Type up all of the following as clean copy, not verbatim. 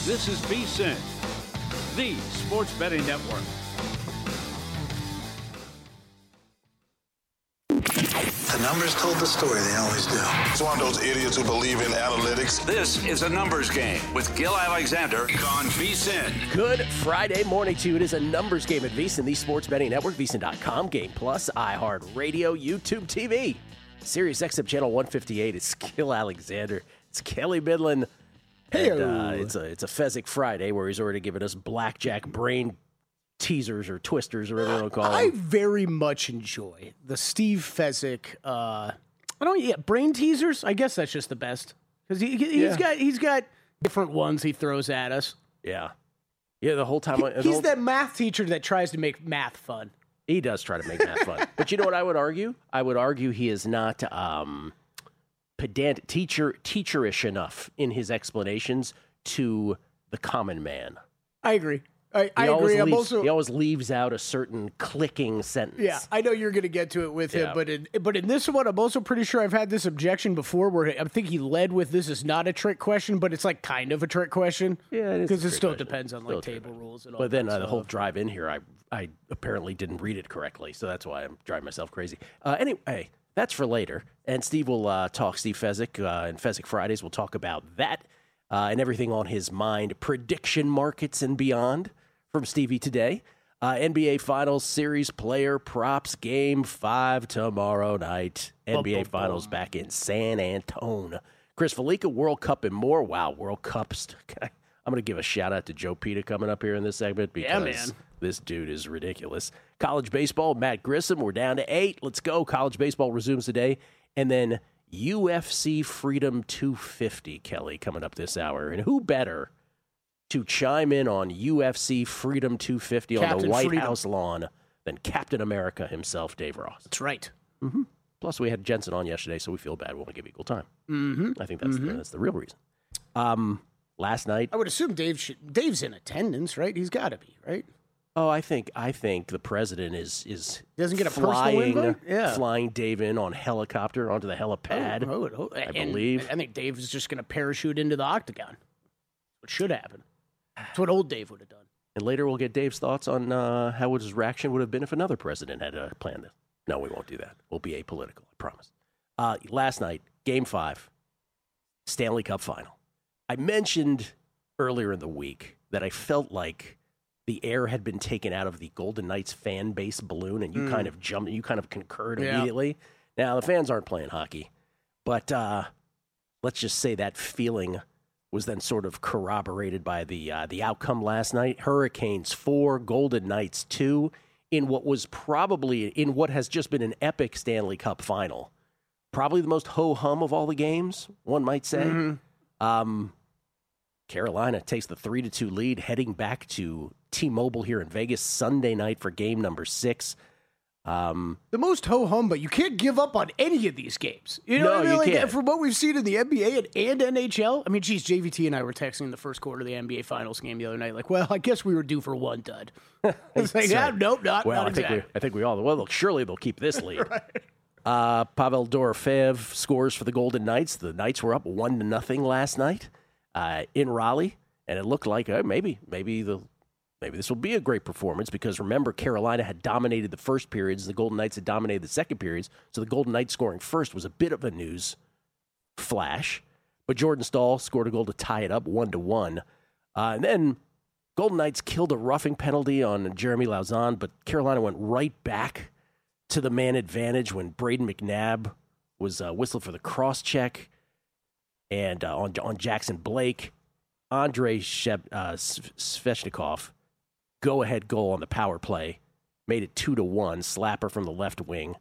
This is VSiN, the Sports Betting Network. The numbers told the story, they always do. It's one of those idiots who believe in analytics. This is a numbers game with Gil Alexander on VSiN. Good Friday morning to you. It is a numbers game at VSiN, the Sports Betting Network, VSiN.com, Game Plus, iHeartRadio, YouTube TV, Sirius XM Channel 158. It's Gil Alexander. It's Kelly Midland. Hey, it's a Fezzik Friday where he's already given us blackjack brain teasers or twisters or whatever you want to call I them. very much enjoy the Steve Fezzik. Brain teasers. I guess that's just the best because he's got different ones he throws at us. Yeah, the whole time. He's that math teacher that tries to make math fun. He does try to make math fun, but you know what I would argue? I would argue he is not pedantic, teacherish enough in his explanations to the common man. I agree. I agree. He always leaves out a certain clicking sentence. Yeah, I know you're going to get to it with him, but in this one, I'm also pretty sure I've had this objection before where I think he led with this is not a trick question, but it's like kind of a trick question. Yeah, because it still depends on like table rules and all. But then the whole drive in here, I apparently didn't read it correctly, so that's why I'm driving myself crazy. Anyway, that's for later, and Steve will talk Steve Fezzik and Fezzik Fridays. We'll talk about that and everything on his mind, prediction markets and beyond. From Stevie today. NBA Finals Series player props Game 5 tomorrow night. NBA Finals back in San Antone. Chris Felica, World Cup and more. Wow, World Cups. I'm going to give a shout-out to Joe Pita coming up here in this segment because this dude is ridiculous. College baseball, Matt Grissom. We're down to 8. Let's go. College baseball resumes today. And then UFC Freedom 250, Kelly, coming up this hour. And who better to chime in on UFC Freedom 250 on the White House lawn than Captain America himself, Dave Ross. That's right. Mm-hmm. Plus, we had Jensen on yesterday, so we feel bad. We want to give equal time. Mm-hmm. I think that's the real reason. Last night, I would assume Dave's in attendance, right? He's got to be, right? Oh, I think the president is doesn't get a personal invite? Flying Dave in on helicopter onto the helipad. I believe. I think Dave is just going to parachute into the octagon. What should happen? That's what old Dave would have done. And later we'll get Dave's thoughts on how his reaction would have been if another president had planned this. No, we won't do that. We'll be apolitical, I promise. Last night, Game 5, Stanley Cup Final. I mentioned earlier in the week that I felt like the air had been taken out of the Golden Knights fan base balloon, and you kind of concurred immediately. Now, the fans aren't playing hockey, but let's just say that feeling was then sort of corroborated by the outcome last night. Hurricanes 4, Golden Knights 2, in what has just been an epic Stanley Cup final. Probably the most ho-hum of all the games, one might say. Mm-hmm. Carolina takes the 3-2 lead, heading back to T-Mobile here in Vegas Sunday night for game number 6. The most ho-hum, but you can't give up on any of these games. You know what I mean? You can't. From what we've seen in the NBA and NHL, I mean, geez, JVT and I were texting the first quarter of the NBA Finals game the other night. Like, well, I guess we were due for one dud. It's like, nope, not exactly. I think we all. Well, surely they'll keep this lead. Right. Pavel Dorofeyev scores for the Golden Knights. The Knights were up 1-0 last night in Raleigh, and it looked like maybe this will be a great performance because, remember, Carolina had dominated the first periods. The Golden Knights had dominated the second periods. So the Golden Knights scoring first was a bit of a news flash. But Jordan Staal scored a goal to tie it up 1-1. And then Golden Knights killed a roughing penalty on Jeremy Lauzon, but Carolina went right back to the man advantage when Braden McNabb was whistled for the cross-check. And on Jackson Blake, Andrei Svechnikov, go-ahead goal on the power play, made it 2-1. Slapper from the left wing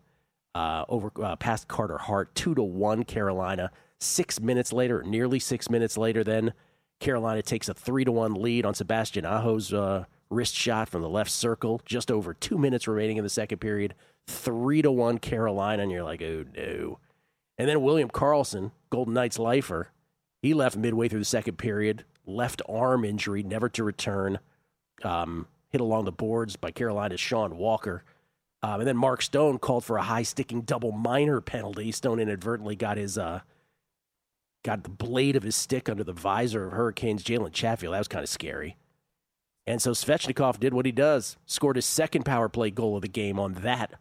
past Carter Hart, 2-1 Carolina. 6 minutes later, nearly 6 minutes later, then Carolina takes a 3-1 lead on Sebastian Aho's wrist shot from the left circle. Just over 2 minutes remaining in the second period, 3-1 Carolina, and you're like, oh no. And then William Karlsson, Golden Knights lifer, he left midway through the second period, left arm injury, never to return. Hit along the boards by Carolina's Sean Walker. And then Mark Stone called for a high-sticking double minor penalty. Stone inadvertently got his got the blade of his stick under the visor of Hurricanes Jalen Chatfield. That was kind of scary. And so Svechnikov did what he does, scored his second power play goal of the game on that.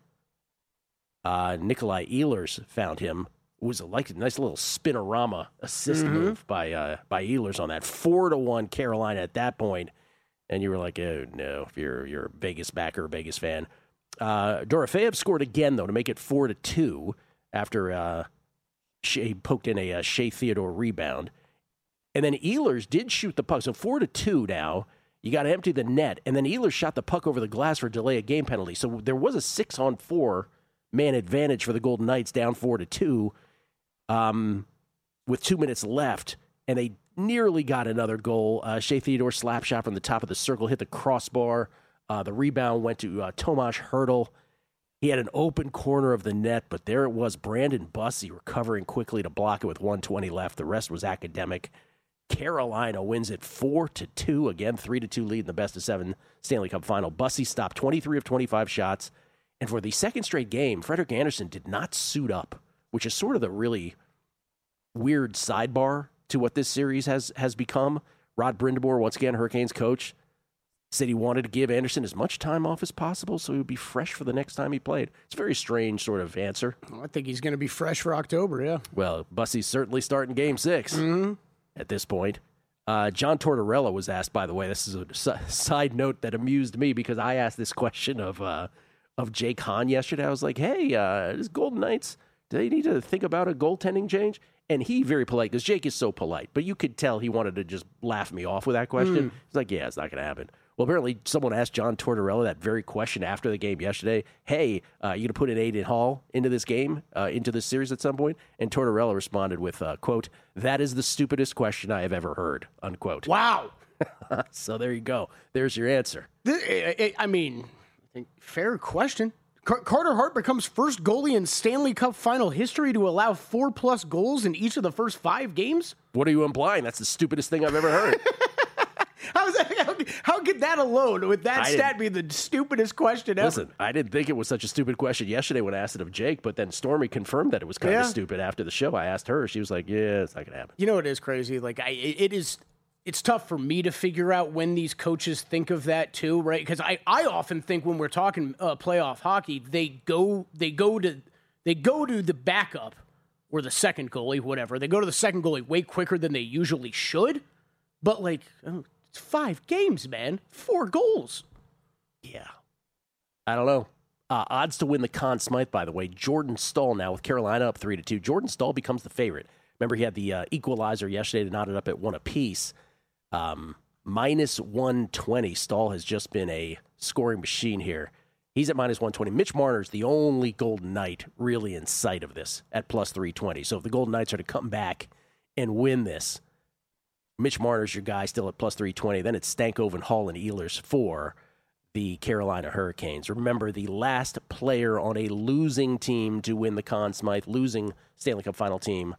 Nikolai Ehlers found him. It was a nice little spinorama assist move by Ehlers on that. 4-1 Carolina at that point. And you were like, oh, no, if you're a Vegas backer, a Vegas fan. Dorofeyev scored again, though, to make it 4-2 after Shea poked in a Shea Theodore rebound. And then Ehlers did shoot the puck. So 4-2 now. You got to empty the net. And then Ehlers shot the puck over the glass for a delay of game penalty. So there was a 6-on-4 man advantage for the Golden Knights, down 4-2 with 2 minutes left. And they nearly got another goal. Shea Theodore slap shot from the top of the circle, hit the crossbar. The rebound went to Tomas Hertl. He had an open corner of the net, but there it was. Brandon Bussey recovering quickly to block it with 1:20 left. The rest was academic. Carolina wins it 4-2. Again, 3-2 lead in the best-of-7 Stanley Cup final. Bussey stopped 23 of 25 shots. And for the second straight game, Frederik Andersen did not suit up, which is sort of the really weird sidebar to what this series has become. Rod Brindamore, once again, Hurricanes coach, said he wanted to give Andersen as much time off as possible so he would be fresh for the next time he played. It's a very strange sort of answer. Well, I think he's going to be fresh for October, yeah. Well, Bussey's certainly starting Game 6 at this point. John Tortorella was asked, by the way, this is a side note that amused me because I asked this question of Jake Hahn yesterday. I was like, hey, this Golden Knights, do they need to think about a goaltending change? And he, very polite, because Jake is so polite, but you could tell he wanted to just laugh me off with that question. He's like, yeah, it's not going to happen. Well, apparently someone asked John Tortorella that very question after the game yesterday. Hey, you going to put an Aiden Hall into this game, into this series at some point? And Tortorella responded with, quote, that is the stupidest question I have ever heard, unquote. Wow. So there you go. There's your answer. I think fair question. Carter Hart becomes first goalie in Stanley Cup final history to allow 4+ goals in each of the first 5 games? What are you implying? That's the stupidest thing I've ever heard. How could that alone, with that stat, be the stupidest question ever? Listen, I didn't think it was such a stupid question yesterday when I asked it of Jake, but then Stormy confirmed that it was kind of stupid after the show. I asked her. She was like, yeah, it's not going to happen. You know, it is crazy. Like, it's tough for me to figure out when these coaches think of that too, right? Because I often think when we're talking playoff hockey, they go to the backup or the second goalie, whatever. They go to the second goalie way quicker than they usually should. But like, it's 5 games, man, 4 goals. Yeah, I don't know. Odds to win the Conn Smythe, by the way. Jordan Staal now with Carolina up 3-2. Jordan Staal becomes the favorite. Remember, he had the equalizer yesterday to knot it up at 1 apiece. Minus 120. Staal has just been a scoring machine here. He's at minus 120. Mitch Marner's the only Golden Knight really in sight of this at plus 320. So if the Golden Knights are to come back and win this, Mitch Marner's your guy still at plus 320. Then it's Stankoven, Hall, and Ehlers for the Carolina Hurricanes. Remember, the last player on a losing team to win the Conn Smythe, losing Stanley Cup final team,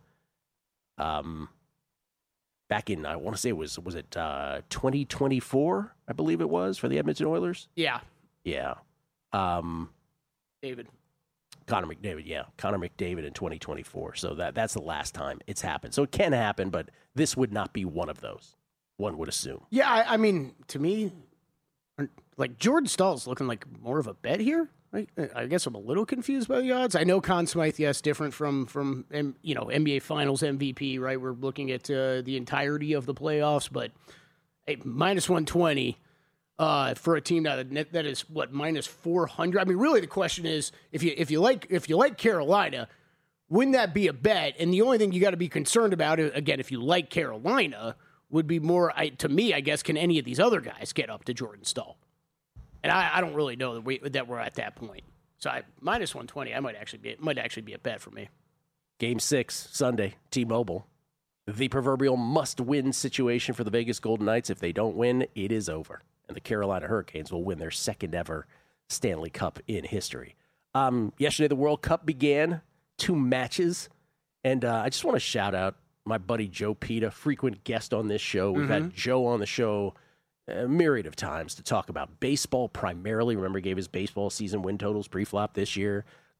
back in, I want to say was it 2024, I believe it was, for the Edmonton Oilers? Yeah. Yeah. David. Connor McDavid, yeah. Connor McDavid in 2024. So that's the last time it's happened. So it can happen, but this would not be one of those, one would assume. Yeah, I mean, to me, like, Jordan Stahl's looking like more of a bet here. I guess I'm a little confused by the odds. I know Conn Smythe, yes, different from NBA Finals MVP, right? We're looking at the entirety of the playoffs, but hey, minus 120 for a team that is what, minus 400. I mean, really, the question is, if you like Carolina, wouldn't that be a bet? And the only thing you got to be concerned about, again, if you like Carolina, would be more to me, I guess, can any of these other guys get up to Jordan Staal? And I don't really know that we're at that point. So minus 120, might actually be a bet for me. Game 6, Sunday, T-Mobile. The proverbial must-win situation for the Vegas Golden Knights. If they don't win, it is over. And the Carolina Hurricanes will win their second ever Stanley Cup in history. Yesterday, the World Cup began. 2 matches. And I just want to shout out my buddy Joe Pita, frequent guest on this show. We've had Joe on the show a myriad of times to talk about baseball primarily. Remember, he gave his baseball season win totals pre-flop this year.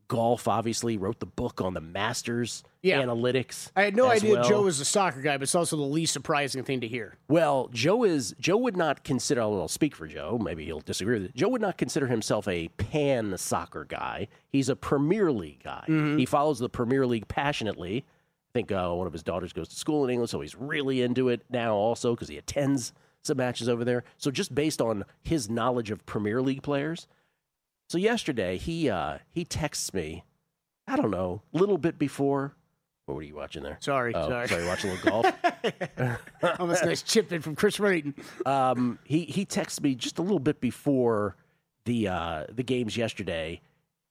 golf, obviously, wrote the book on the Masters analytics. I had no idea well. Joe was a soccer guy, but it's also the least surprising thing to hear. Well, Joe would not consider, I'll speak for Joe, maybe he'll disagree with it. Joe would not consider himself a pan-soccer guy. He's a Premier League guy. He follows the Premier League passionately. I think one of his daughters goes to school in England, so he's really into it now also because he attends some matches over there. So just based on his knowledge of Premier League players. So yesterday, he texts me, I don't know, a little bit before. What were you watching there? Sorry. Sorry, watching a little golf. Almost nice chip in from Chris Rayton. He texted me just a little bit before the games yesterday,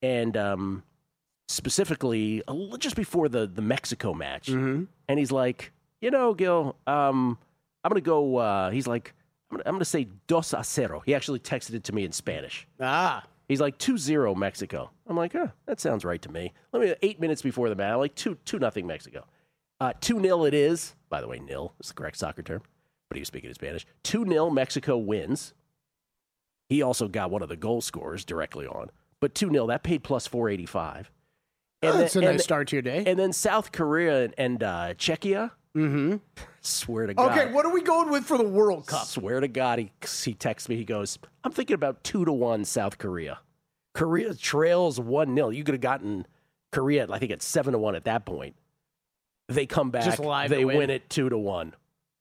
and specifically just before the Mexico match. And he's like, Gil, I'm gonna go. He's like, I'm gonna say 2-0. He actually texted it to me in Spanish. He's like 2-0 Mexico. I'm like, that sounds right to me. 8 minutes before the match, like 2-0 Mexico. 2-0 it is. By the way, nil is the correct soccer term, but he was speaking in Spanish. 2-0 Mexico wins. He also got one of the goal scorers directly on. But 2-0, that paid plus 485. That's a nice start to your day. And then South Korea and Czechia. Swear to God. Okay, what are we going with for the World Cup? Swear to God, he texts me. He goes, I'm thinking about 2-1 South Korea. Korea trails 1-0. You could have gotten Korea, I think, at 7-1 at that point. They come back. They win it 2-1.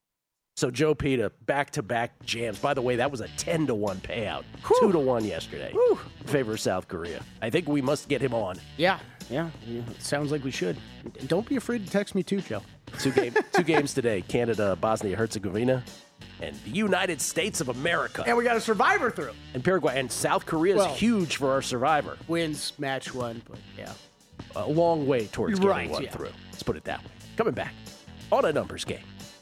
So Joe Pita, back-to-back jams. By the way, that was a 10-1 payout. 2-1 yesterday in favor of South Korea. I think we must get him on. Yeah. It sounds like we should. And don't be afraid to text me too, Joe. Two games today. Canada, Bosnia-Herzegovina, and the United States of America. And we got a survivor through. And Paraguay. And South Korea is huge for our survivor. Wins match one, but yeah. A long way towards getting one through. Let's put it that way. Coming back on a numbers game.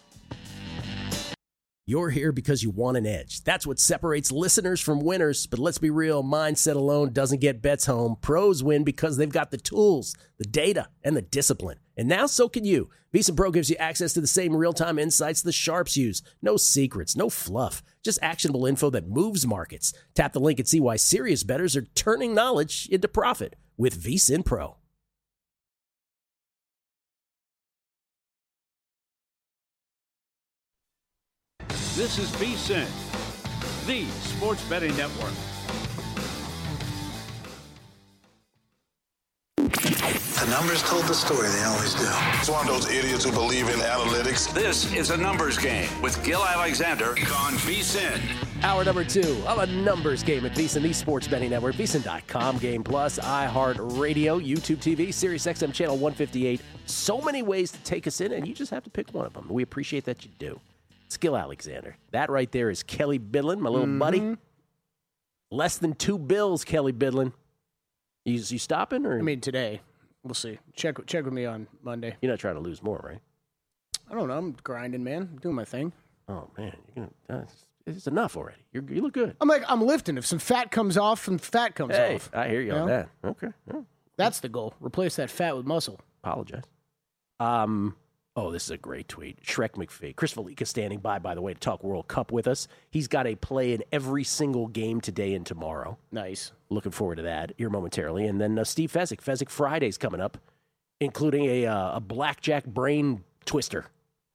You're here because you want an edge. That's what separates listeners from winners. But let's be real, mindset alone doesn't get bets home. Pros win because they've got the tools, the data, and the discipline. And now so can you. VEASAN Pro gives you access to the same real-time insights the sharps use. No secrets, no fluff, just actionable info that moves markets. Tap the link and see why serious bettors are turning knowledge into profit with VEASAN Pro. This is VSiN, the sports betting network. The numbers told the story, they always do. It's one of those idiots who believe in analytics. This is a numbers game with Gil Alexander on VSiN. Hour number 2 of a numbers game at VEASAN, the sports betting network, VEASAN.com, Game Plus, iHeartRadio, YouTube TV, Sirius XM Channel 158. So many ways to take us in, and you just have to pick one of them. We appreciate that you do. It's Gil Alexander. That right there is Kelly Bidlin, my little buddy. Less than $2 Kelly Bidlin. You stopping? Or? I mean, today. We'll see. Check with me on Monday. You're not trying to lose more, right? I don't know. I'm grinding, man. I'm doing my thing. Oh, man. It's enough already. You look good. I'm lifting. If some fat comes off, some fat comes off. I hear you on that. Okay. That's the goal. Replace that fat with muscle. Apologize. This is a great tweet. Shrek McPhee. Chris Valika standing by the way, to talk World Cup with us. He's got a play in every single game today and tomorrow. Nice. Looking forward to that here momentarily. And then Steve Fezzik. Fezzik Friday's coming up, including a blackjack brain twister.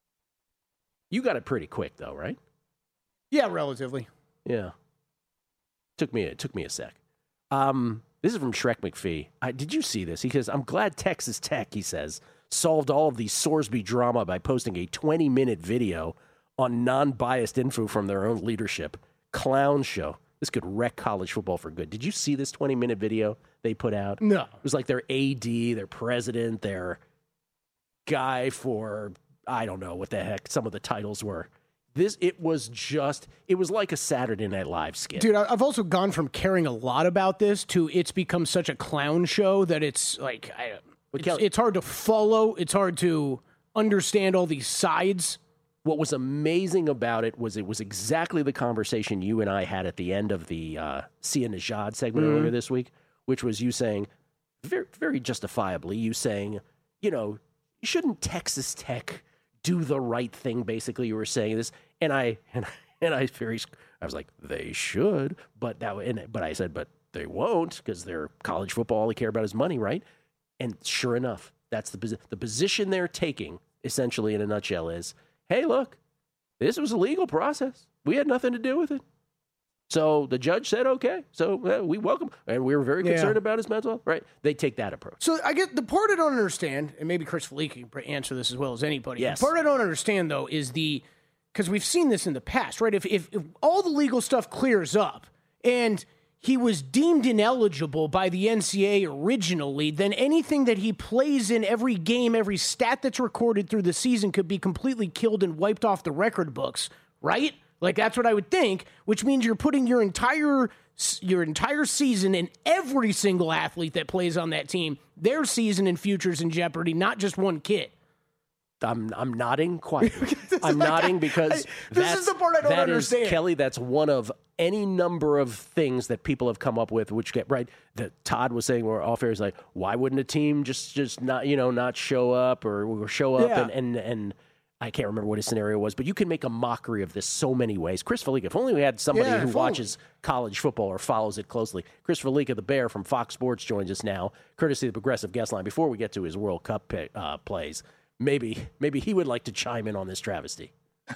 You got it pretty quick, though, right? Yeah, relatively. Yeah. Took me a sec. This is from Shrek McPhee. Did you see this? He says, I'm glad Texas Tech, he says, solved all of the Sorsby drama by posting a 20-minute video on non-biased info from their own leadership. Clown show. This could wreck college football for good. Did you see this 20-minute video they put out? No. It was like their AD, their president, their guy for, I don't know what the heck some of the titles were. It was like a Saturday Night Live skit. Dude, I've also gone from caring a lot about this to it's become such a clown show that it's like, it's hard to follow. It's hard to understand all these sides. What was amazing about it was exactly the conversation you and I had at the end of the Sia Nejad segment earlier this week, which was you saying, very, very justifiably, you saying, shouldn't Texas Tech do the right thing? Basically, you were saying this, and I was like, they should, but I said, but they won't because they're college football. All they care about is money, right? And sure enough, that's the position they're taking, essentially in a nutshell, is, hey, look, this was a legal process. We had nothing to do with it. So the judge said, okay, so we welcome, and we were very concerned about his mental health, right? They take that approach. So I get the part I don't understand, and maybe Chris Felica can answer this as well as anybody. Yes. The part I don't understand, though, is because we've seen this in the past, right? If all the legal stuff clears up and he was deemed ineligible by the NCAA originally, then anything that he plays in every game, every stat that's recorded through the season could be completely killed and wiped off the record books, right? Like, that's what I would think, which means you're putting your entire season and every single athlete that plays on that team, their season and futures in jeopardy, not just one kid. I'm nodding quietly. I'm nodding because this is the part I don't understand. Kelly, that's one of any number of things that people have come up with, which get right. That Todd was saying, we're off air, is like, why wouldn't a team just not not show up or show up and I can't remember what his scenario was, but you can make a mockery of this so many ways. Chris Felica, if only we had somebody who watches college football or follows it closely. Chris Felica, the Bear from Fox Sports, joins us now, courtesy of the Progressive Guest Line. Before we get to his World Cup plays, maybe he would like to chime in on this travesty.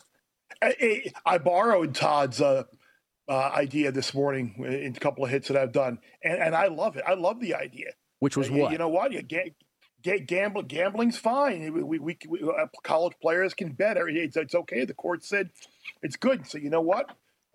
I borrowed Todd's idea this morning in a couple of hits that I've done, and I love it. I love the idea. Which was what? You know what? Gambling's fine. We college players can bet. It's okay. The court said it's good. So you know what?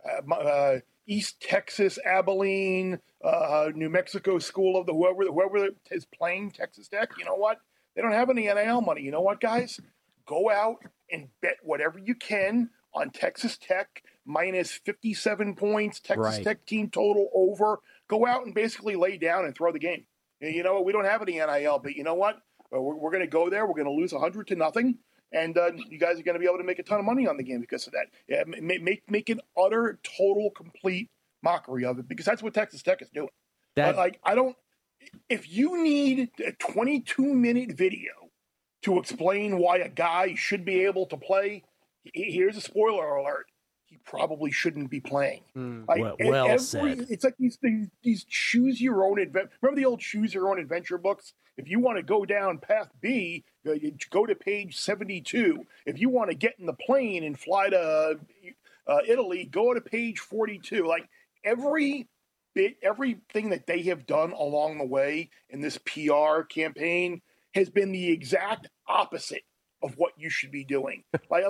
East Texas, Abilene, New Mexico School of the whoever is playing Texas Tech. You know what? They don't have any NIL money. You know what, guys? Go out and bet whatever you can on Texas Tech minus 57 points. Texas Tech team total over. Go out and basically lay down and throw the game. You know what? We don't have any NIL, but you know what? We're going to go there. We're going to lose 100-0, and you guys are going to be able to make a ton of money on the game because of that. Yeah, make an utter, total, complete mockery of it because that's what Texas Tech is doing. If you need a 22-minute video to explain why a guy should be able to play, here's a spoiler alert. He probably shouldn't be playing. Well said. It's like these choose your own adventure. Remember the old choose your own adventure books? If you want to go down path B, you go to page 72. If you want to get in the plane and fly to Italy, go to page 42. Like everything that they have done along the way in this PR campaign has been the exact opposite of what you should be doing.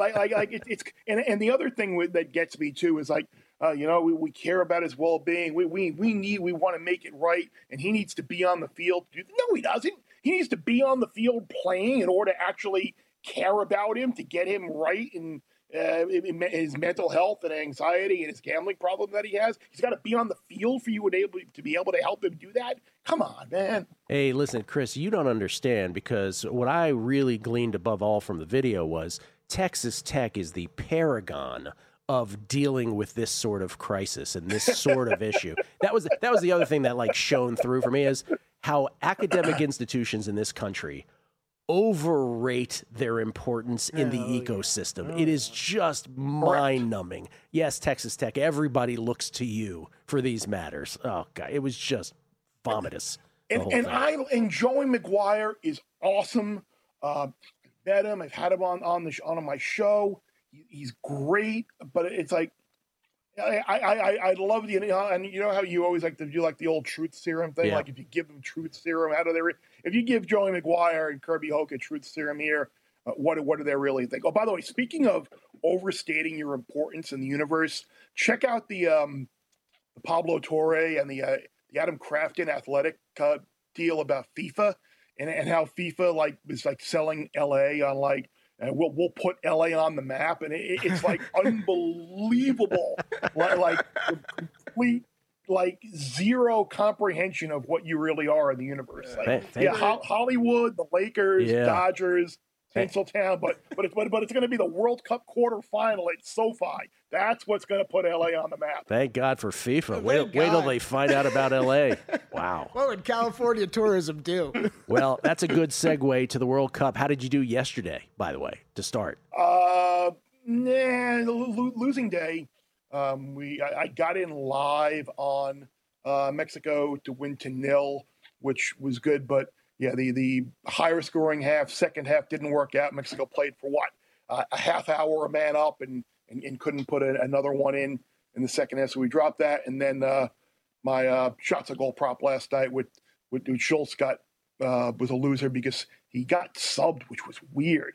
And the other thing that gets me too is we care about his well-being. We want to make it right, and he needs to be on the field. No, he doesn't. He needs to be on the field playing in order to actually care about him, to get him right in his mental health and anxiety and his gambling problem that he has. He's got to be on the field for you to be able to help him do that. Come on, man. Hey, listen, Chris, you don't understand because what I really gleaned above all from the video was Texas Tech is the paragon of dealing with this sort of crisis and this sort of issue. That was the other thing that shone through for me is how academic institutions in this country overrate their importance in the ecosystem. It is just mind-numbing. Yes, Texas Tech, everybody looks to you for these matters. Oh, God, it was just vomitous. And Joey McGuire is awesome. I've met him. I've had him on my show. He's great, but it's like I love the and you know how you always like to do the old truth serum thing. Like if you give them truth serum, if you give Joey McGuire and Kirby Hoke truth serum here, what do they really think? Oh, by the way, speaking of overstating your importance in the universe, check out the Pablo Torre and the Adam Crafton athletic deal about FIFA and how FIFA is selling LA on we'll put LA on the map, and it's unbelievable, complete zero comprehension of what you really are in the universe. Hollywood, the Lakers, Dodgers, Tinseltown, but it's going to be the World Cup quarterfinal at SoFi. That's what's going to put LA on the map. Thank God for FIFA. Wait till they find out about LA. Wow. Well, in California tourism too. Well, that's a good segue to the World Cup. How did you do yesterday, by the way, to start? Losing day. I got in live on Mexico to win to 0, which was good. But yeah, the higher scoring half, second half didn't work out. Mexico played for what? A half hour, a man up, and couldn't put another one in the second half. So we dropped that. And then my shots on goal prop last night with Schultz was a loser because he got subbed, which was weird.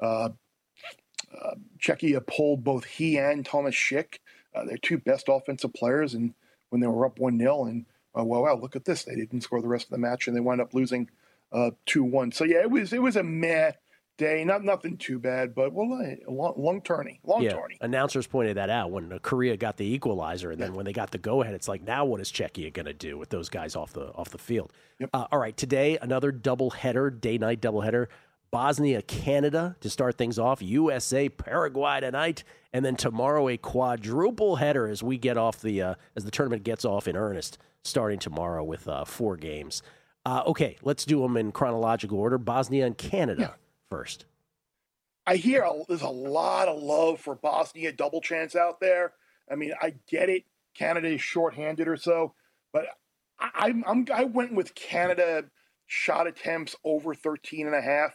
Czechia pulled both he and Thomas Schick, their two best offensive players, and when they were up 1-0, and wow, look at this. They didn't score the rest of the match, and they wound up losing 2-1. So, yeah, it was a meh day. Nothing too bad, but long tourney. Announcers pointed that out when Korea got the equalizer, and then when they got the go-ahead, it's like, now what is Czechia going to do with those guys off the field? Yep. All right, today, another doubleheader, day-night doubleheader. Bosnia, Canada to start things off. USA, Paraguay tonight, and then tomorrow a quadruple header as we get off as the tournament gets off in earnest, starting tomorrow with 4 games. Okay, let's do them in chronological order. Bosnia and Canada first. I hear there's a lot of love for Bosnia double chance out there. I mean, I get it. Canada is shorthanded or so, but I went with Canada shot attempts over 13.5.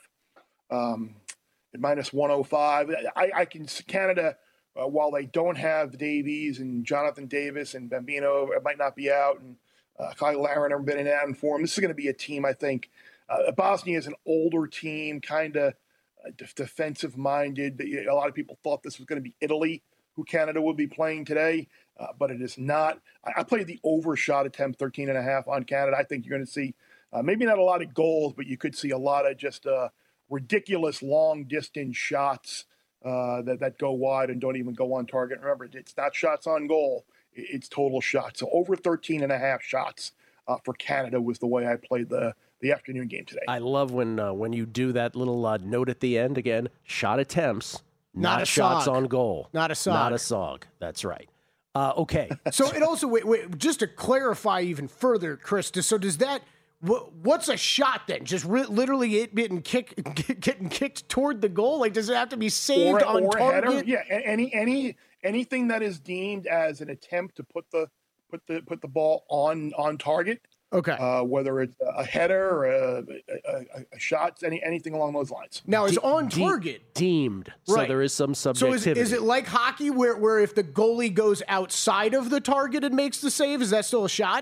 At minus 105. I can Canada, while they don't have Davies and Jonathan Davis and Bambino might not be out, and Kyle Larin have been in out in form. This is going to be a team, I think. Bosnia is an older team, kind of defensive minded. A lot of people thought this was going to be Italy, who Canada would be playing today, but it is not. I played the overshot attempt 13.5 on Canada. I think you're going to see maybe not a lot of goals, but you could see a lot of just ridiculous long-distance shots that go wide and don't even go on target. Remember, it's not shots on goal. It's total shots. So over 13.5 shots for Canada was the way I played the afternoon game today. I love when you do that little note at the end again, shot attempts, not shots on goal. Not a SOG. Not a SOG. That's right. Okay. So it also, wait, just to clarify even further, Chris, so does that... What's a shot then? Just literally it getting kicked toward the goal? Like, does it have to be saved on target? Header? Yeah, anything that is deemed as an attempt to put the ball on target. Okay. Whether it's a header or a shot, anything along those lines. Now, is on target deemed? So right. there is some subjectivity. So is it like hockey where if the goalie goes outside of the target and makes the save, is that still a shot?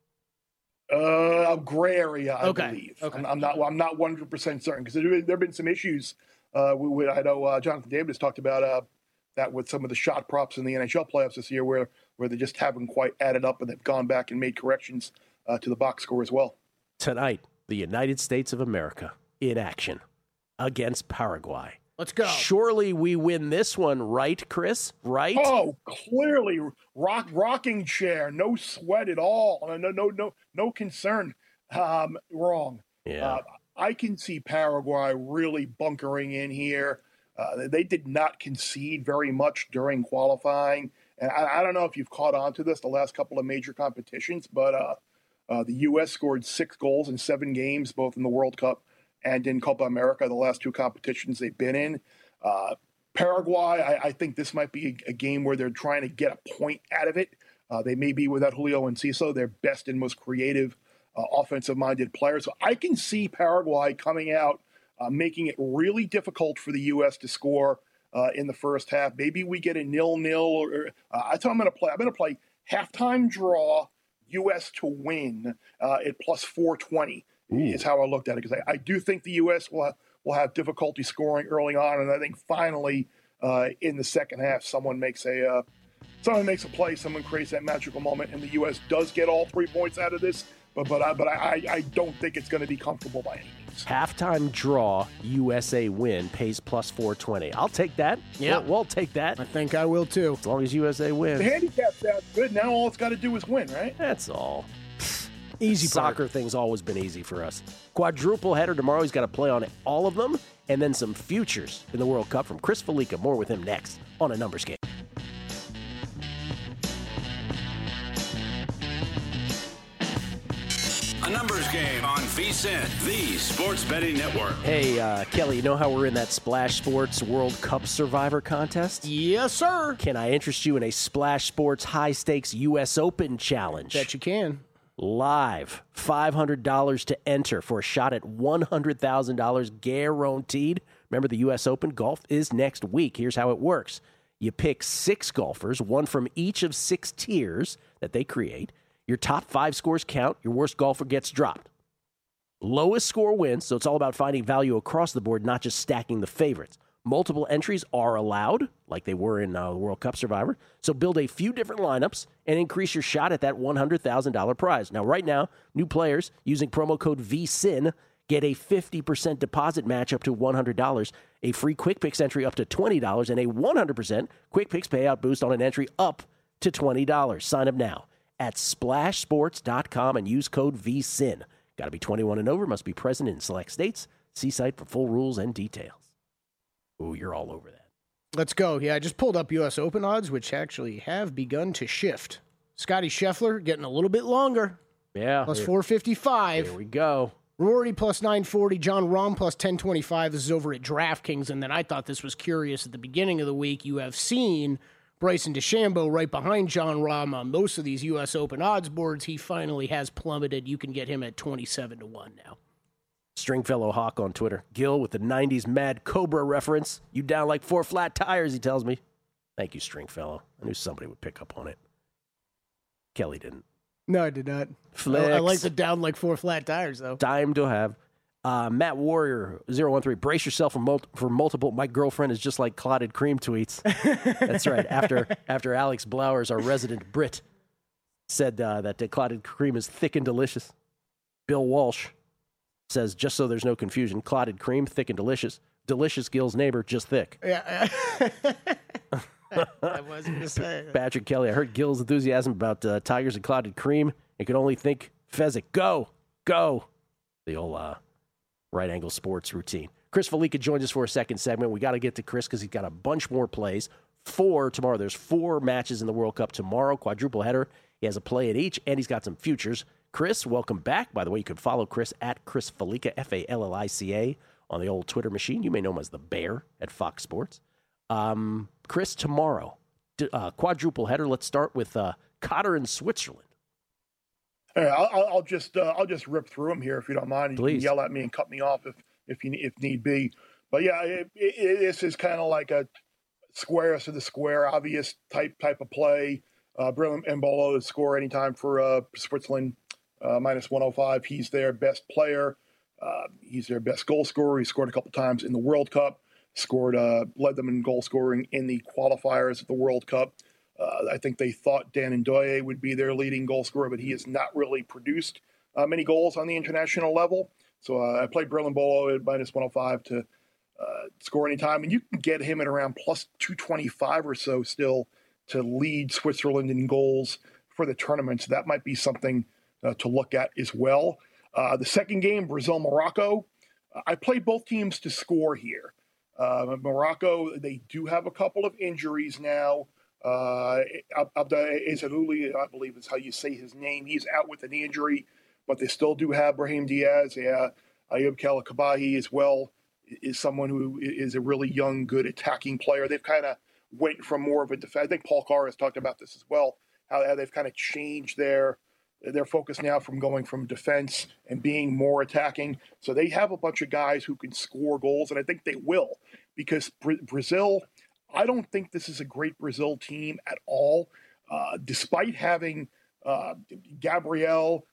A gray area, I believe. Okay. I'm not 100% certain because there have been some issues. I know Jonathan Davis talked about that with some of the shot props in the NHL playoffs this year, where they just haven't quite added up, and they've gone back and made corrections to the box score as well. Tonight, the United States of America in action against Paraguay. Let's go. Surely we win this one, right, Chris? Right? Oh, clearly, rocking chair, no sweat at all, no concern. Wrong. Yeah. I can see Paraguay really bunkering in here. They did not concede very much during qualifying, and I don't know if you've caught on to this the last couple of major competitions, but the U.S. scored 6 goals in 7 games, both in the World Cup and in Copa America, the last 2 competitions they've been in. Paraguay, I think this might be a game where they're trying to get a point out of it. They may be, without Julio Enciso, their best and most creative offensive-minded player. So I can see Paraguay coming out, making it really difficult for the U.S. to score in the first half. Maybe we get a 0-0. I thought I'm going to play halftime draw, U.S. to win at plus 420. Is how I looked at it, because I do think the U.S. will have difficulty scoring early on, and I think finally in the second half someone makes a play, someone creates that magical moment, and the U.S. does get all 3 points out of this. But I don't think it's going to be comfortable by any means. Halftime draw, USA win, pays plus 420. I'll take that. Yeah, we'll take that. I think I will too. As long as USA wins. The handicap sounds good. Now all it's got to do is win, right? That's all. Easy Soccer part. thing's always been easy for us. Quadruple header tomorrow. He's got to play on all of them, and then some futures in the World Cup from Chris Felica. More with him next on A Numbers Game. A Numbers Game on VSiN. VSiN, the Sports Betting Network. Hey, Kelly, you know how we're in that Splash Sports World Cup Survivor contest? Yes, sir. Can I interest you in a Splash Sports high-stakes U.S. Open challenge? Bet you can. Live, $500 to enter for a shot at $100,000 guaranteed. Remember, the U.S. Open golf is next week. Here's how it works. You pick 6 golfers, one from each of 6 tiers that they create. Your top 5 scores count. Your worst golfer gets dropped. Lowest score wins, so it's all about finding value across the board, not just stacking the favorites. Multiple entries are allowed, like they were in the World Cup Survivor. So build a few different lineups and increase your shot at that $100,000 prize. Now, right now, new players using promo code VSIN get a 50% deposit match up to $100, a free Quick Picks entry up to $20, and a 100% Quick Picks payout boost on an entry up to $20. Sign up now at splashsports.com and use code VSIN. Got to be 21 and over, must be present in select states. See site for full rules and details. Ooh, you're all over that. Let's go. Yeah, I just pulled up U.S. Open odds, which actually have begun to shift. Scotty Scheffler getting a little bit longer. Yeah. Plus 455. Here we go. Rory plus 940. John Rahm plus 1025. This is over at DraftKings. And then I thought this was curious at the beginning of the week. You have seen Bryson DeChambeau right behind John Rahm on most of these U.S. Open odds boards. He finally has plummeted. You can get him at 27-1 now. Stringfellow Hawk on Twitter. Gil with the 90s Mad Cobra reference. You down like 4 flat tires, he tells me. Thank you, Stringfellow. I knew somebody would pick up on it. Kelly didn't. No, I did not. Flex. I like the down like 4 flat tires, though. Time to have. Matt Warrior 013. Brace yourself for multiple. My girlfriend is just like clotted cream tweets. That's right. After Alex Blowers, our resident Brit, said that the clotted cream is thick and delicious. Bill Walsh says, just so there's no confusion, clotted cream, thick and delicious. Delicious, Gil's neighbor, just thick. Yeah. I wasn't going to say. Patrick Kelly, I heard Gil's enthusiasm about Tigers and clotted cream. I could only think Fezzik. Go. The old right angle sports routine. Chris Felica joins us for a second segment. We got to get to Chris because he's got a bunch more plays. 4 tomorrow. There's 4 matches in the World Cup tomorrow. Quadruple header. He has a play at each, and he's got some futures. Chris, welcome back. By the way, you can follow Chris at Chris Felica, Fallica, on the old Twitter machine. You may know him as the Bear at Fox Sports. Chris, tomorrow, quadruple header. Let's start with Cotter in Switzerland. Hey, I'll just rip through them here if you don't mind. Please. You can yell at me and cut me off if need be. But yeah, this is kind of like a square to the square, obvious type of play. Brilliant Mbolo to score anytime for Switzerland, minus 105. He's their best player. He's their best goal scorer. He scored a couple times in the World Cup. Led them in goal scoring in the qualifiers at the World Cup. I think they thought Dan Ndoye would be their leading goal scorer, but he has not really produced many goals on the international level. So I played Brilliant Mbolo at minus 105 to score anytime, and you can get him at around plus 225 or so still to lead Switzerland in goals for the tournament. So that might be something to look at as well. The second game, Brazil-Morocco, I played both teams to score here. Morocco, they do have a couple of injuries now. Abda Ezalouli, I believe is how you say his name. He's out with an knee injury, but they still do have Brahim Diaz. Yeah, Ayub Kalakabahi as well is someone who is a really young, good attacking player. They've kind of went from more of a defense. I think Paul Carr has talked about this as well, how they've kind of changed their focus now from going from defense and being more attacking. So they have a bunch of guys who can score goals, and I think they will, because Brazil, I don't think this is a great Brazil team at all. Despite having Gabriel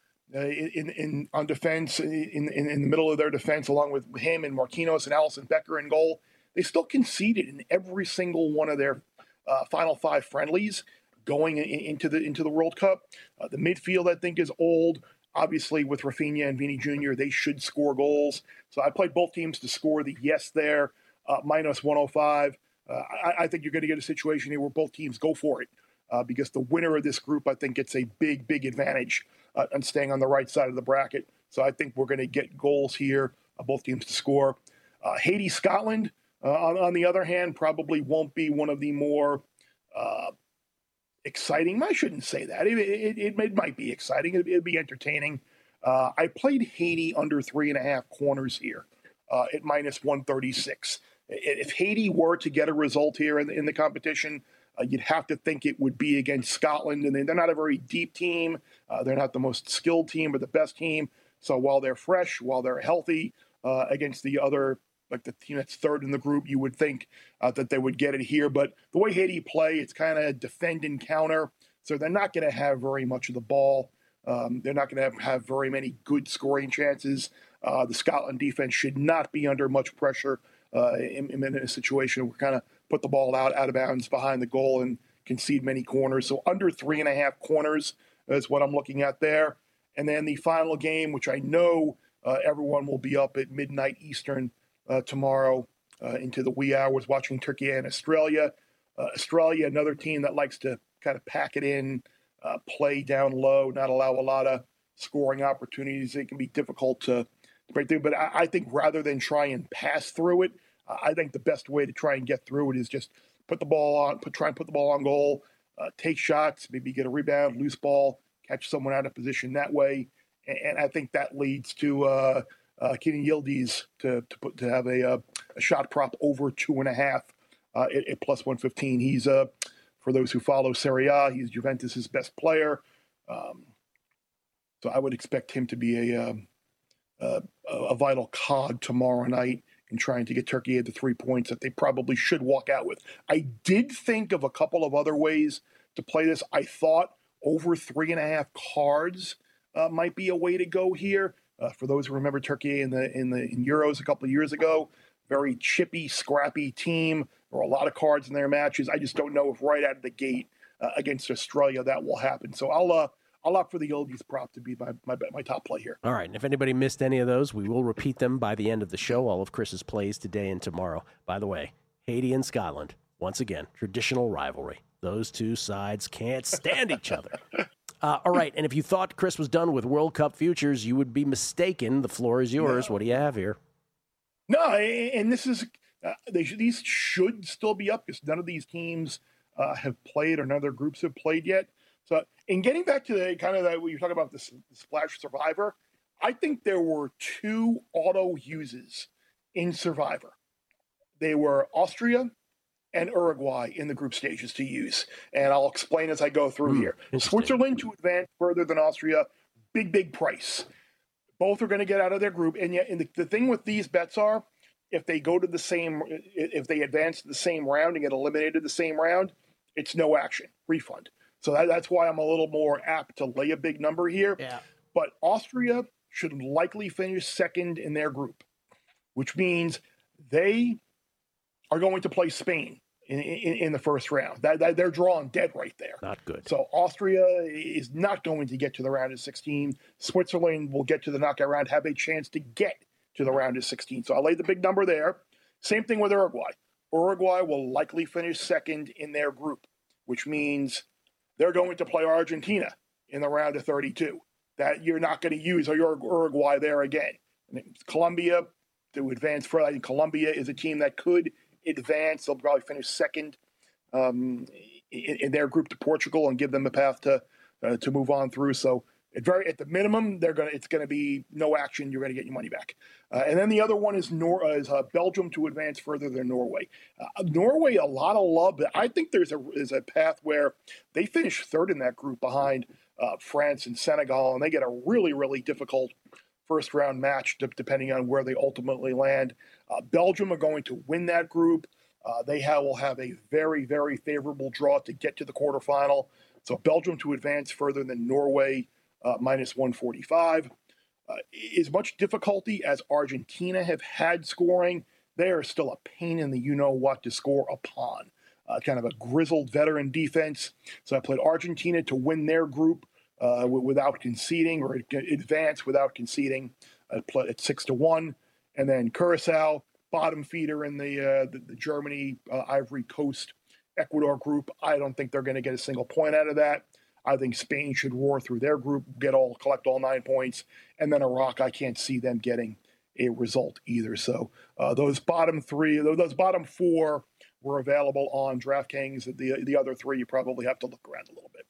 on defense in the middle of their defense, along with him and Marquinhos and Alisson Becker in goal, they still conceded in every single one of their final 5 friendlies going into the World Cup. The midfield, I think, is old. Obviously, with Rafinha and Vini Jr., they should score goals. So I played both teams to score the yes there, minus 105. I think you're going to get a situation here where both teams go for it because the winner of this group, I think, gets a big, big advantage on staying on the right side of the bracket. So I think we're going to get goals here, both teams to score. Haiti, Scotland, on the other hand, probably won't be one of the more exciting. I shouldn't say that. It might be exciting. It'd be entertaining. I played Haiti under 3.5 corners here at minus 136. If Haiti were to get a result here in the competition, you'd have to think it would be against Scotland, and they're not a very deep team. They're not the most skilled team, but the best team. So while they're fresh, while they're healthy, against the other, like the team that's third in the group, you would think that they would get it here. But the way Haiti play, it's kind of defend and counter. So they're not going to have very much of the ball. They're not going to have very many good scoring chances. The Scotland defense should not be under much pressure in a situation where we kind of put the ball out of bounds behind the goal and concede many corners. So under 3.5 corners is what I'm looking at there. And then the final game, which I know everyone will be up at midnight Eastern tomorrow into the wee hours watching Turkey and Australia. Australia, another team that likes to kind of pack it in, play down low, not allow a lot of scoring opportunities. It can be difficult to break through. But I think rather than try and pass through it, I think the best way to try and get through it is just try and put the ball on goal, take shots, maybe get a rebound, loose ball, catch someone out of position that way. And I think that leads to Kenan Yildiz to have a shot prop over 2.5 at plus 115. He's for those who follow Serie A, he's Juventus' best player. So I would expect him to be a vital cog tomorrow night in trying to get Turkey at the 3 points that they probably should walk out with. I did think of a couple of other ways to play this. I thought over 3.5 cards might be a way to go here. For those who remember Turkey in Euros a couple of years ago, very chippy, scrappy team. There were a lot of cards in their matches. I just don't know if right out of the gate against Australia that will happen. So I'll opt for the Yildiz prop to be my top play here. All right, and if anybody missed any of those, we will repeat them by the end of the show. All of Chris's plays today and tomorrow. By the way, Haiti and Scotland, once again, traditional rivalry. Those two sides can't stand each other. All right, and if you thought Chris was done with World Cup futures, you would be mistaken. The floor is yours. No. What do you have here? No, and this is these should still be up because none of these teams have played or none of their groups have played yet. So, in getting back to the kind of that, when you talk about the Splash Survivor, I think there were 2 auto uses in Survivor. They were Austria and Uruguay in the group stages to use. And I'll explain as I go through here. Switzerland to advance further than Austria, big price. Both are going to get out of their group. And yet, the thing with these bets are, if they advance to the same round and get eliminated the same round, it's no action, refund. So that's why I'm a little more apt to lay a big number here. Yeah. But Austria should likely finish second in their group, which means they are going to play Spain in the first round. They're drawing dead right there. Not good. So Austria is not going to get to the round of 16. Switzerland will get to the knockout round, have a chance to get to the round of 16. So I laid the big number there. Same thing with Uruguay. Uruguay will likely finish second in their group, which means they're going to play Argentina in the round of 32. That you're not going to use Uruguay there again. And Colombia to advance further. I think Colombia is a team that could advance. They'll probably finish second in their group to Portugal and give them a path to move on through. So at the minimum, it's going to be no action. You're going to get your money back. And then the other one is Belgium to advance further than Norway. Norway, a lot of love, but I think there's a path where they finish third in that group behind France and Senegal, and they get a really, really difficult first round match depending on where they ultimately land. Belgium are going to win that group. Will have a very, very favorable draw to get to the quarterfinal. So Belgium to advance further than Norway, minus 145. As much difficulty as Argentina have had scoring, they are still a pain in the you-know-what to score upon. Kind of a grizzled veteran defense. So I played Argentina to win their group without conceding, or advance without conceding at 6-1. And then Curacao, bottom feeder in the Germany, Ivory Coast, Ecuador group. I don't think they're going to get a single point out of that. I think Spain should roar through their group, collect all 9 points. And then Iraq, I can't see them getting a result either. So those bottom four were available on DraftKings. The other three, you probably have to look around a little bit.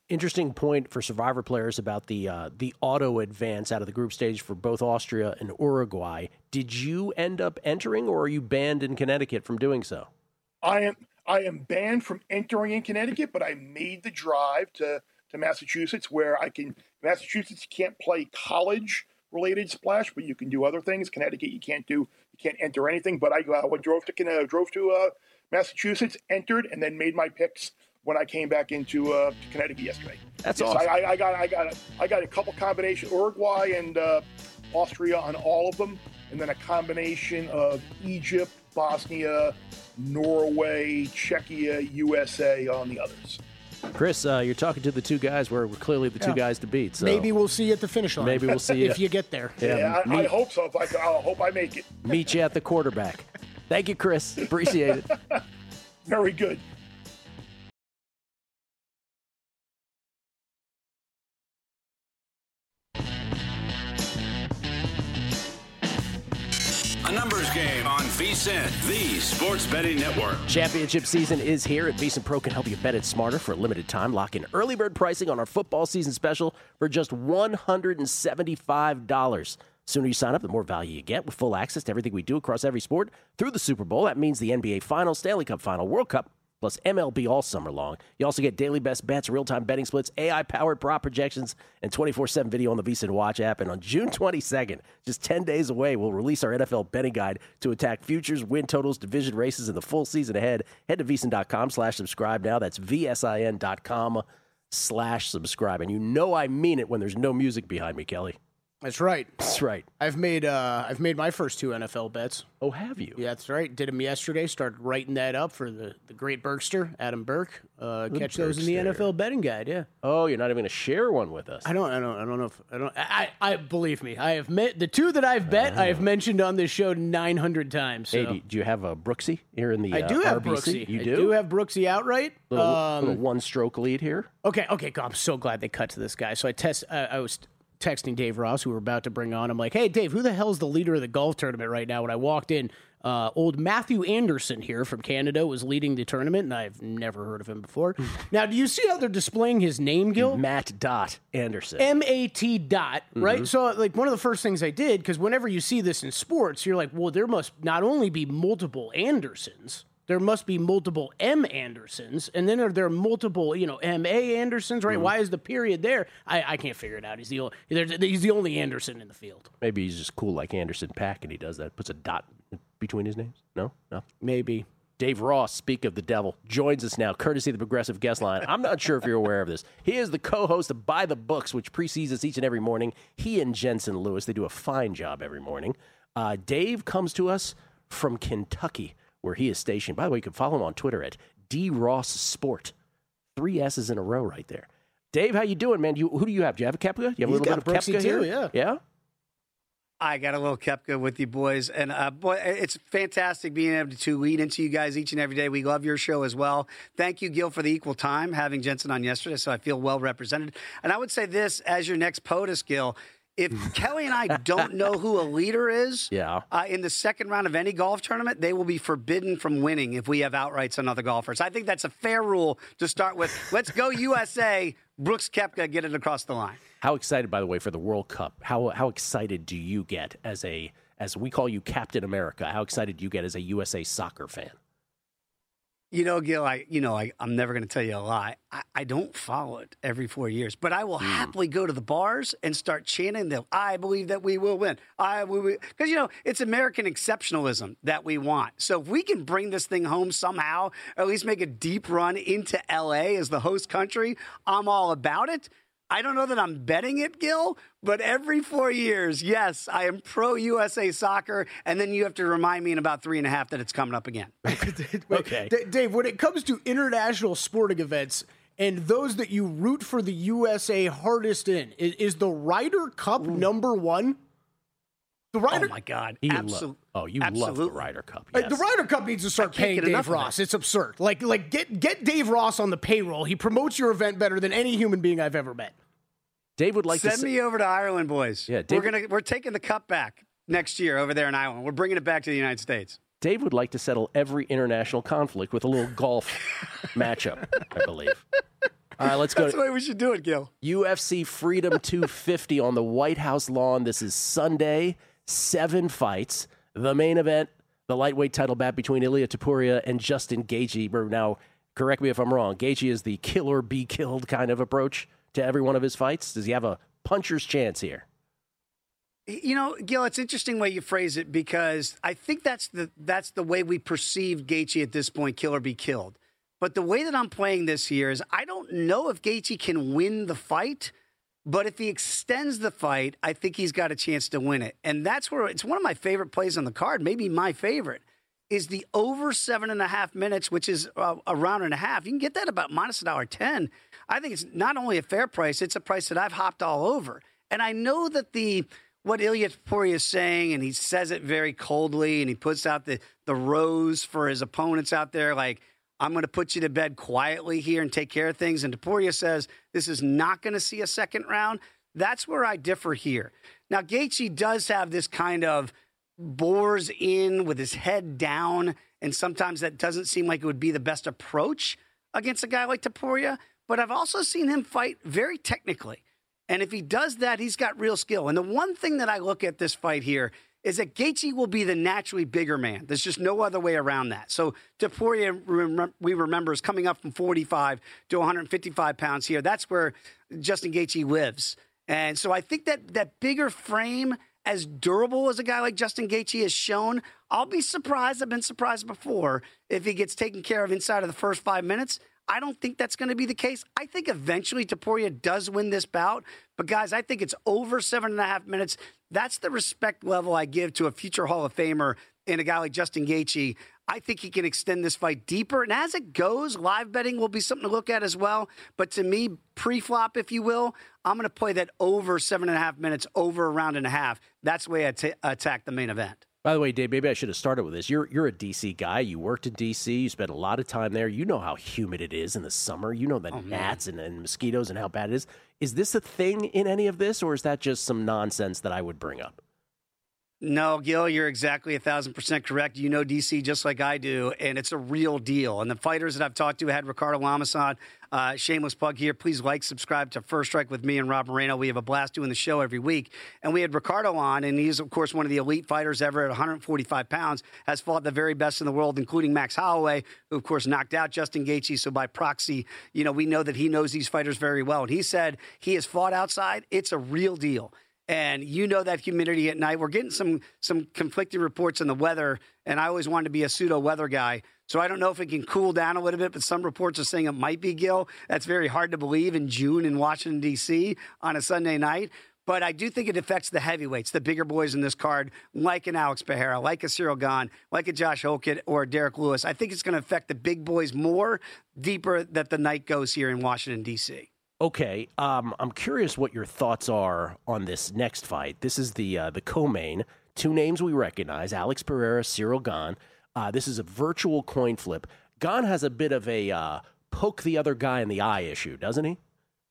Interesting point for Survivor players about the auto advance out of the group stage for both Austria and Uruguay. Did you end up entering, or are you banned in Connecticut from doing so? I am banned from entering in Connecticut, but I made the drive to Massachusetts, where Massachusetts can't play college-related splash, but you can do other things. Connecticut, you can't enter anything. But I drove to Massachusetts, entered, and then made my picks when I came back into Connecticut yesterday. That's awesome. I got a couple combinations, Uruguay and Austria on all of them, and then a combination of Egypt, Bosnia, Norway, Czechia, USA on the others. Chris, you're talking to the two guys where we're clearly the two guys to beat. So maybe we'll see you at the finish line. Maybe we'll see you if you get there. Yeah, I hope so. I hope I make it. Meet you at the quarterback. Thank you, Chris. Appreciate it. Very good. A numbers game on VSiN, the sports betting network. Championship season is here, and VSiN Pro can help you bet it smarter for a limited time. Lock in early bird pricing on our football season special for just $175. Sooner you sign up, the more value you get with full access to everything we do across every sport through the Super Bowl. That means the NBA Finals, Stanley Cup Final, World Cup, plus MLB all summer long. You also get daily best bets, real-time betting splits, AI-powered prop projections, and 24/7 video on the VSiN Watch app. And on June 22nd, just 10 days away, we'll release our NFL betting guide to attack futures, win totals, division races, and the full season ahead. Head to VSiN.com/subscribe now. That's VSIN.com/subscribe. And you know I mean it when there's no music behind me, Kelly. That's right. That's right. I've made my first 2 NFL bets. Oh, have you? Yeah, that's right. Did them yesterday. Started writing that up for the great Berkster, Adam Burke. Catch those in the NFL betting guide. Yeah. Oh, you're not even going to share one with us. I don't know if I believe me. I have met the 2 that I've bet. I have mentioned on this show 900 times. So. Hey, do you have a Brooksy here in the? I do have RBC? Brooksy. You I do? do have Brooksy outright. Little one-stroke lead here. Okay. God, I'm so glad they cut to this guy. So I was texting Dave Ross, who we're about to bring on. I'm like, hey, Dave, who the hell's the leader of the golf tournament right now? When I walked in, old Matthew Anderson here from Canada was leading the tournament, and I've never heard of him before. Now, do you see how they're displaying his name, Gil? Matt Anderson. M-A-T dot, right? So, like, one of the first things I did, because whenever you see this in sports, you're like, well, there must not only be multiple Andersons, there must be multiple M. Andersons, and then are there multiple, M.A. Andersons, right? Why is the period there? I can't figure it out. He's the only Anderson in the field. Maybe he's just cool like Anderson .Paak, and he does that. Puts a dot between his names. No? Maybe. Dave Ross, speak of the devil, joins us now, courtesy of the Progressive Guest Line. I'm not sure if you're aware of this. He is the co-host of By the Books, which precedes us each and every morning. He and Jensen Lewis, they do a fine job every morning. Dave comes to us from Kentucky, where he is stationed. By the way, you can follow him on Twitter at DRossSport. 3 S's in a row right there. Dave, how you doing, man? Who do you have? Do you have a Koepka? Do you have a little bit of Koepka here? Yeah. Yeah? I got a little Koepka with you boys. And, boy, it's fantastic being able to lead into you guys each and every day. We love your show as well. Thank you, Gil, for the equal time, having Jensen on yesterday, so I feel well represented. And I would say this, as your next POTUS, Gil, if Kelly and I don't know who a leader is in the second round of any golf tournament, they will be forbidden from winning if we have outrights on other golfers. I think that's a fair rule to start with. Let's go USA. Brooks Koepka, get it across the line. How excited, by the way, for the World Cup? How excited do you get as we call you Captain America? How excited do you get as a USA soccer fan? Gil, I'm never going to tell you a lie. I don't follow it every 4 years, but I will happily go to the bars and start chanting them. I believe that we will win. Because, it's American exceptionalism that we want. So if we can bring this thing home somehow, or at least make a deep run into L.A. as the host country, I'm all about it. I don't know that I'm betting it, Gil, but every 4 years, yes, I am pro-USA soccer, and then you have to remind me in about 3.5 that it's coming up again. Okay. Dave, when it comes to international sporting events and those that you root for the USA hardest in, is the Ryder Cup number one? Oh, my God. Absolutely. You love the Ryder Cup. Yes. The Ryder Cup needs to start paying Dave Ross. It's absurd. Like get Dave Ross on the payroll. He promotes your event better than any human being I've ever met. Dave would like to send me over to Ireland, boys. Yeah, we're taking the cup back next year over there in Ireland. We're bringing it back to the United States. Dave would like to settle every international conflict with a little golf matchup, I believe. All right, let's go. That's the way we should do it, Gil. UFC Freedom 250 on the White House lawn. This is Sunday, 7 fights. The main event, the lightweight title bout between Ilia Topuria and Justin Gaethje. Now, correct me if I'm wrong, Gaethje is the kill or be killed kind of approach to every one of his fights. Does he have a puncher's chance here? You know, Gil, it's interesting way you phrase it because I think that's the way we perceive Gaethje at this point, kill or be killed. But the way that I'm playing this here is I don't know if Gaethje can win the fight, but if he extends the fight, I think he's got a chance to win it. And that's where it's one of my favorite plays on the card, maybe my favorite, is the over 7.5 minutes, which is a round and a half. You can get that about minus $1.10. I think it's not only a fair price, it's a price that I've hopped all over. And I know that what Ilia Topuria is saying, and he says it very coldly, and he puts out the rose for his opponents out there, like, I'm going to put you to bed quietly here and take care of things. And Topuria says this is not going to see a second round. That's where I differ here. Now, Gaethje does have this kind of bores in with his head down, and sometimes that doesn't seem like it would be the best approach against a guy like Topuria. But I've also seen him fight very technically. And if he does that, he's got real skill. And the one thing that I look at this fight here is that Gaethje will be the naturally bigger man. There's just no other way around that. So Topuria, we remember, is coming up from 45 to 155 pounds here. That's where Justin Gaethje lives. And so I think that bigger frame, as durable as a guy like Justin Gaethje has shown, I'll be surprised. I've been surprised before if he gets taken care of inside of the first 5 minutes. I don't think that's going to be the case. I think eventually Topuria does win this bout. But, guys, I think it's over 7.5 minutes. That's the respect level I give to a future Hall of Famer in a guy like Justin Gaethje. I think he can extend this fight deeper. And as it goes, live betting will be something to look at as well. But to me, pre-flop, if you will, I'm going to play that over 7.5 minutes, over a round and a half. That's the way I attack the main event. By the way, Dave, maybe I should have started with this. You're a D.C. guy. You worked in D.C. You spent a lot of time there. You know how humid it is in the summer. You know the gnats and mosquitoes and how bad it is. Is this a thing in any of this, or is that just some nonsense that I would bring up? No, Gil, you're exactly 1,000% correct. You know DC just like I do, and it's a real deal. And the fighters that I've talked to, I had Ricardo Lamas on. Shameless plug here. Please subscribe to First Strike with me and Rob Moreno. We have a blast doing the show every week. And we had Ricardo on, and he's, of course, one of the elite fighters ever at 145 pounds, has fought the very best in the world, including Max Holloway, who, of course, knocked out Justin Gaethje. So by proxy, we know that he knows these fighters very well. And he said he has fought outside. It's a real deal. And that humidity at night. We're getting some conflicting reports on the weather, and I always wanted to be a pseudo weather guy. So I don't know if it can cool down a little bit, but some reports are saying it might be, Gil. That's very hard to believe in June in Washington, D.C. on a Sunday night. But I do think it affects the heavyweights, the bigger boys in this card, like an Alex Pereira, like a Cyril Gane, like a Josh Hokett or Derek Lewis. I think it's going to affect the big boys more, deeper that the night goes here in Washington, D.C. Okay, I'm curious what your thoughts are on this next fight. This is the co-main. Two names we recognize, Alex Pereira, Cyril Gane. This is a virtual coin flip. Gane has a bit of a poke the other guy in the eye issue, doesn't he?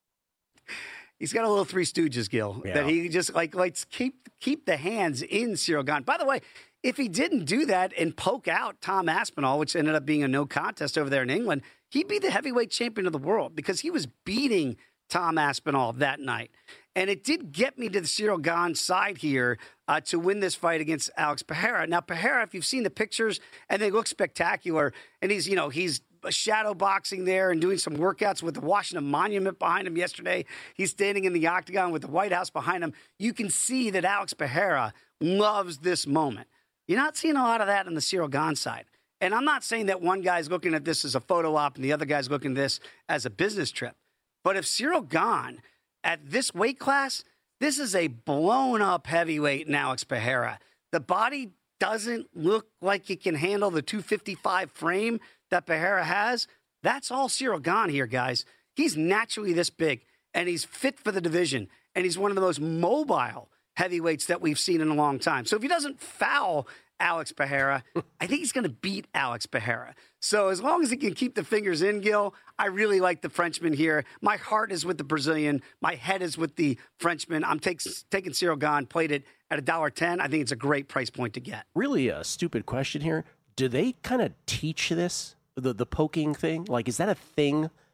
He's got a little Three Stooges, Gil, that he just likes keep the hands in Cyril Gane. By the way, if he didn't do that and poke out Tom Aspinall, which ended up being a no contest over there in England, he'd be the heavyweight champion of the world because he was beating Tom Aspinall that night. And it did get me to the Cyril Gane side here to win this fight against Alex Pereira. Now, Pereira, if you've seen the pictures, and they look spectacular, and he's shadow boxing there and doing some workouts with the Washington Monument behind him yesterday. He's standing in the octagon with the White House behind him. You can see that Alex Pereira loves this moment. You're not seeing a lot of that on the Cyril Gane side. And I'm not saying that one guy's looking at this as a photo op and the other guy's looking at this as a business trip. But if Cyril Gane, at this weight class, this is a blown-up heavyweight in Alex Pereira. The body doesn't look like it can handle the 255 frame that Pereira has. That's all Cyril Gane here, guys. He's naturally this big, and he's fit for the division, and he's one of the most mobile heavyweights that we've seen in a long time. So if he doesn't foul Alex Pereira, I think he's going to beat Alex Pereira. So as long as he can keep the fingers in, Gil, I really like the Frenchman here. My heart is with the Brazilian. My head is with the Frenchman. I'm taking Cyril Gane, played it at $1.10. I think it's a great price point to get. Really a stupid question here. Do they kind of teach this, the poking thing? Like, is that a thing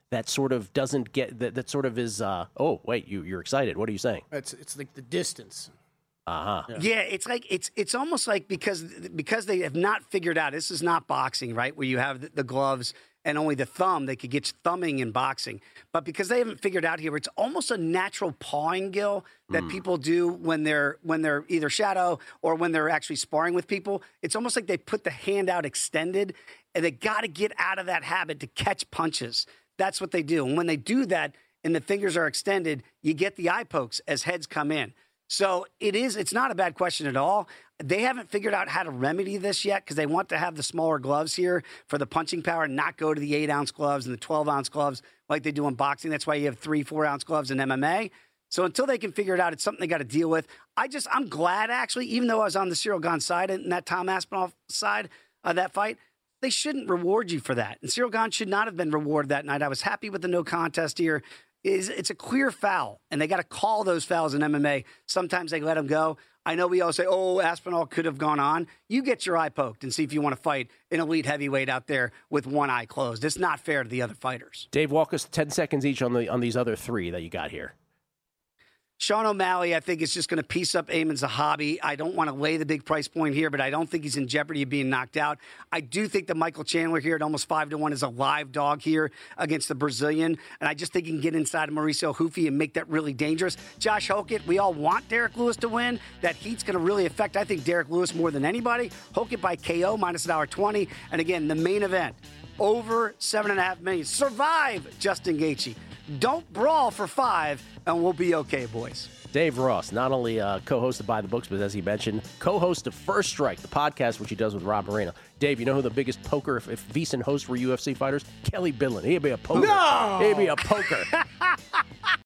that sort of doesn't get that sort of is. Oh wait, you're excited. What are you saying? It's like the distance. Yeah, it's like it's almost like because they have not figured out, this is not boxing, right? Where you have the gloves and only the thumb, they could get you thumbing in boxing. But because they haven't figured out here, it's almost a natural pawing, Gil, that people do when they're either shadow or when they're actually sparring with people. It's almost like they put the hand out extended, and they got to get out of that habit to catch punches. That's what they do. And when they do that and the fingers are extended, you get the eye pokes as heads come in. So it's not a bad question at all. They haven't figured out how to remedy this yet because they want to have the smaller gloves here for the punching power and not go to the 8-ounce gloves and the 12-ounce gloves like they do in boxing. That's why you have 3-4-ounce gloves in MMA. So until they can figure it out, it's something they got to deal with. I'm glad, actually, even though I was on the Cyril Gane side and that Tom Aspinall side of that fight, they shouldn't reward you for that. And Cyril Gane should not have been rewarded that night. I was happy with the no contest here. It's a clear foul, and they got to call those fouls in MMA. Sometimes they let them go. I know we all say, oh, Aspinall could have gone on. You get your eye poked and see if you want to fight an elite heavyweight out there with one eye closed. It's not fair to the other fighters. Dave, walk us 10 seconds each on these other three that you got here. Sean O'Malley, I think, is just going to piece up Amin Zahabi. I don't want to lay the big price point here, but I don't think he's in jeopardy of being knocked out. I do think that Michael Chandler here at almost 5-1 is a live dog here against the Brazilian, and I just think he can get inside of Mauricio Hufi and make that really dangerous. Josh Hokett, we all want Derek Lewis to win. That heat's going to really affect, I think, Derek Lewis more than anybody. Hokett by KO, minus $1.20. And again, the main event, over $7.5 million. Survive Justin Gaethje. Don't brawl for 5, and we'll be okay, boys. Dave Ross, not only co-host of By the Books, but as he mentioned, co-host of First Strike, the podcast, which he does with Rob Moreno. Dave, you know who the biggest poker, if VEASAN hosts were UFC fighters? Kelly Bidlin. He'd be a poker. No! He'd be a poker.